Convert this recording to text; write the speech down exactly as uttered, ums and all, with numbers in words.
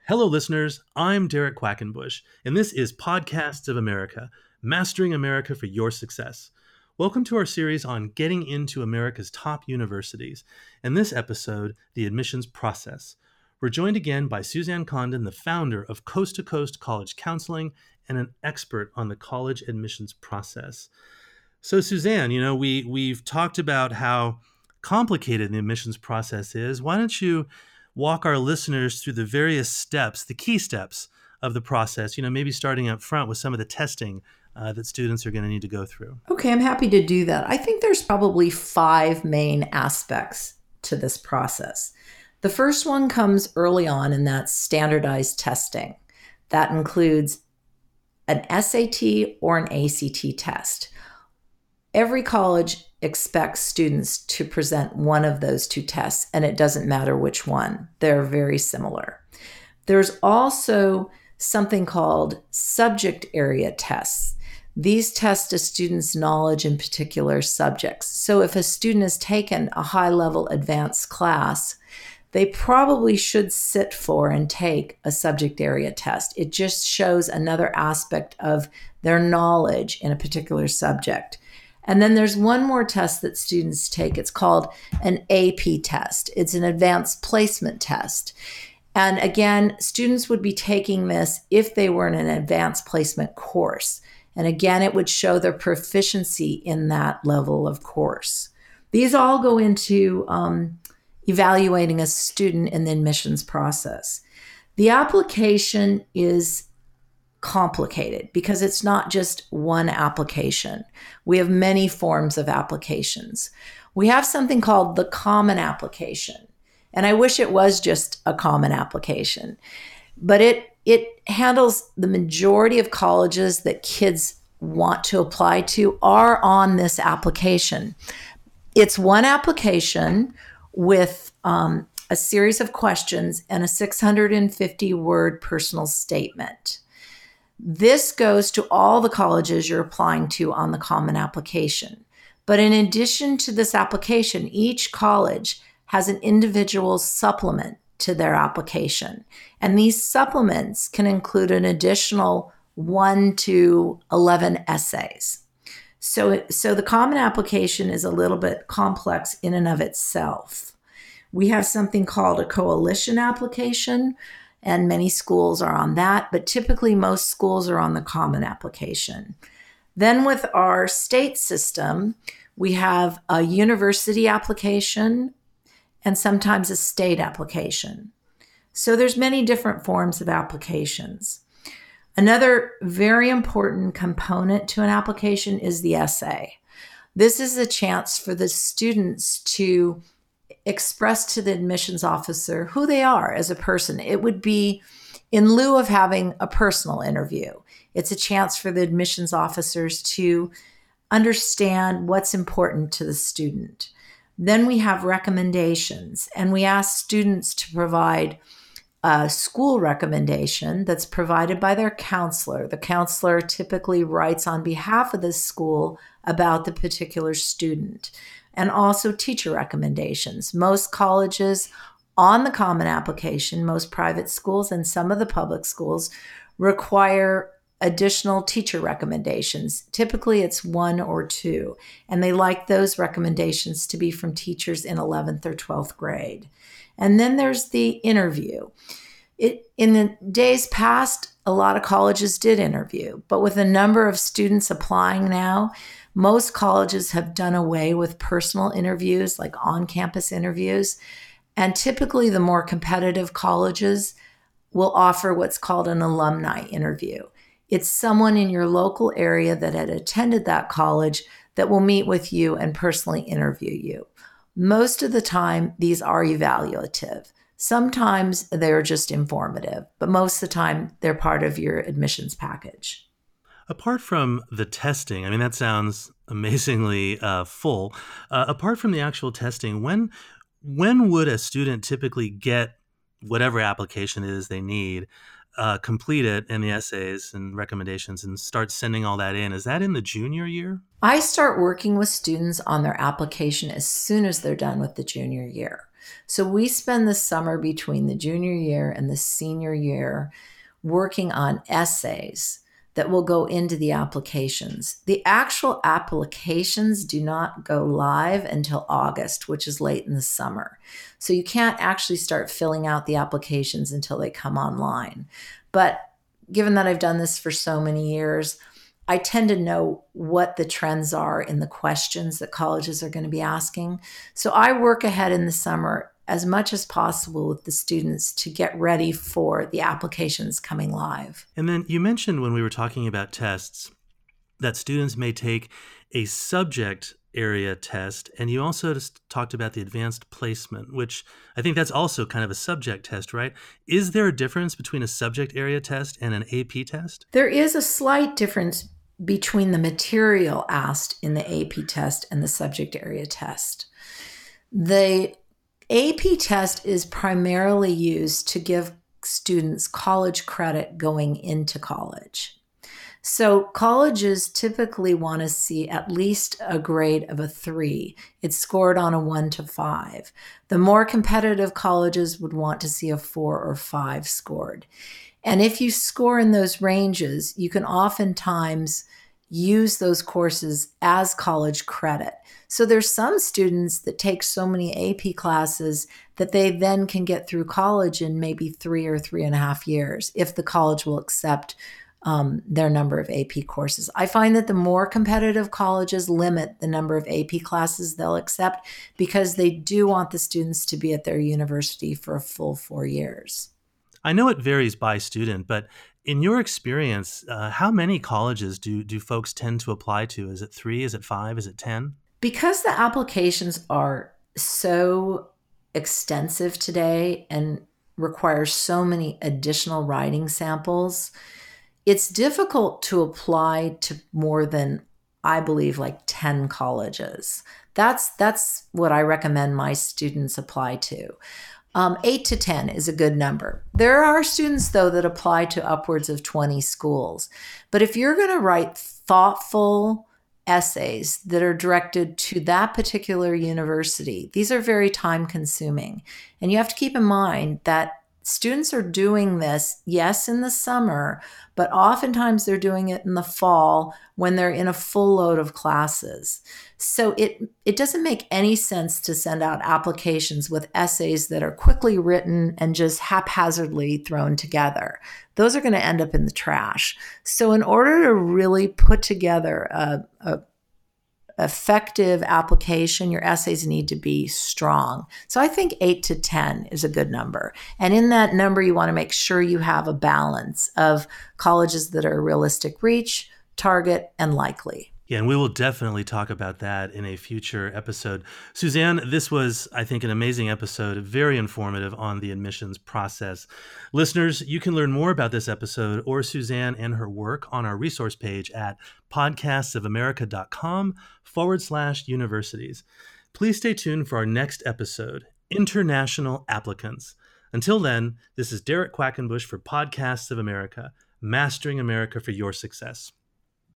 Hello, listeners. I'm Derek Quackenbush, and this is Podcasts of America, Mastering America for Your Success. Welcome to our series on getting into America's top universities, and this episode, the admissions process. We're joined again by Suzanne Condon, the founder of Coast to Coast College Counseling and an expert on the college admissions process. So, Suzanne, you know, we, we've talked about how complicated the admissions process is. Why don't you walk our listeners through the various steps, the key steps of the process, you know, maybe starting up front with some of the testing uh, that students are going to need to go through. Okay, I'm happy to do that. I think there's probably five main aspects to this process. The first one comes early on, and that's standardized testing. That includes an S A T or an A C T test. Every college expects students to present one of those two tests, and it doesn't matter which one. They're very similar. There's also something called subject area tests. These test a student's knowledge in particular subjects. So if a student has taken a high-level advanced class, they probably should sit for and take a subject area test. It just shows another aspect of their knowledge in a particular subject. And then there's one more test that students take. It's called an A P test. It's an advanced placement test. And again, students would be taking this if they were in an advanced placement course. And again, it would show their proficiency in that level of course. These all go into um, evaluating a student in the admissions process. The application is complicated because it's not just one application. We have many forms of applications. We have something called the common application. And I wish it was just a common application, but it it handles the majority of colleges that kids want to apply to are on this application. It's one application with um, a series of questions and a six hundred fifty word personal statement. This goes to all the colleges you're applying to on the common application. But in addition to this application, each college has an individual supplement to their application. And these supplements can include an additional one to eleven essays. So, so the common application is a little bit complex in and of itself. We have something called a coalition application, and many schools are on that, but typically most schools are on the common application. Then with our state system, we have a university application and sometimes a state application. So there's many different forms of applications. Another very important component to an application is the essay. This is a chance for the students to express to the admissions officer who they are as a person. It would be in lieu of having a personal interview. It's a chance for the admissions officers to understand what's important to the student. Then we have recommendations, and we ask students to provide a school recommendation that's provided by their counselor. The counselor typically writes on behalf of the school about the particular student. And also teacher recommendations. Most colleges on the common application, most private schools and some of the public schools require additional teacher recommendations. Typically it's one or two, and they like those recommendations to be from teachers in eleventh or twelfth grade. And then there's the interview. It, in the days past, a lot of colleges did interview, but with a number of students applying now, most colleges have done away with personal interviews, like on-campus interviews. And typically the more competitive colleges will offer what's called an alumni interview. It's someone in your local area that had attended that college that will meet with you and personally interview you. Most of the time, these are evaluative. Sometimes they're just informative, but most of the time they're part of your admissions package. Apart from the testing, I mean, that sounds amazingly uh, full. Uh, apart from the actual testing, when when would a student typically get whatever application it is they need, uh, complete it in the essays and recommendations and start sending all that in? Is that in the junior year? I start working with students on their application as soon as they're done with the junior year. So we spend the summer between the junior year and the senior year working on essays that will go into the applications. The actual applications do not go live until August, which is late in the summer. So you can't actually start filling out the applications until they come online. But given that I've done this for so many years, I tend to know what the trends are in the questions that colleges are going to be asking. So I work ahead in the summer as much as possible with the students to get ready for the applications coming live. And then you mentioned when we were talking about tests that students may take a subject area test, and you also just talked about the advanced placement, which I think that's also kind of a subject test, right? Is there a difference between a subject area test and an A P test? There is a slight difference between the material asked in the A P test and the subject area test. The A P test is primarily used to give students college credit going into college. So colleges typically want to see at least a grade of a three. It's scored on a one to five. The more competitive colleges would want to see a four or five scored. And if you score in those ranges, you can oftentimes use those courses as college credit. So there's some students that take so many A P classes that they then can get through college in maybe three or three and a half years if the college will accept um, their number of A P courses. I find that the more competitive colleges limit the number of A P classes they'll accept because they do want the students to be at their university for a full four years. I know it varies by student, but in your experience, uh, how many colleges do do folks tend to apply to? Is it three? Is it five? Is it ten? Because the applications are so extensive today and require so many additional writing samples, it's difficult to apply to more than, I believe, like ten colleges. That's that's what I recommend my students apply to. Um, eight to ten is a good number. There are students, though, that apply to upwards of twenty schools. But if you're going to write thoughtful essays that are directed to that particular university, these are very time consuming. And you have to keep in mind that students are doing this, yes, in the summer, but oftentimes they're doing it in the fall when they're in a full load of classes. So it, it doesn't make any sense to send out applications with essays that are quickly written and just haphazardly thrown together. Those are going to end up in the trash. So in order to really put together a, a effective application, your essays need to be strong. So I think eight to ten is a good number. And in that number, you want to make sure you have a balance of colleges that are realistic reach, target, and likely. Yeah, and we will definitely talk about that in a future episode. Suzanne, this was, I think, an amazing episode, very informative on the admissions process. Listeners, you can learn more about this episode or Suzanne and her work on our resource page at podcastsofamerica.com forward slash universities. Please stay tuned for our next episode, International Applicants. Until then, this is Derek Quackenbush for Podcasts of America, mastering America for your success.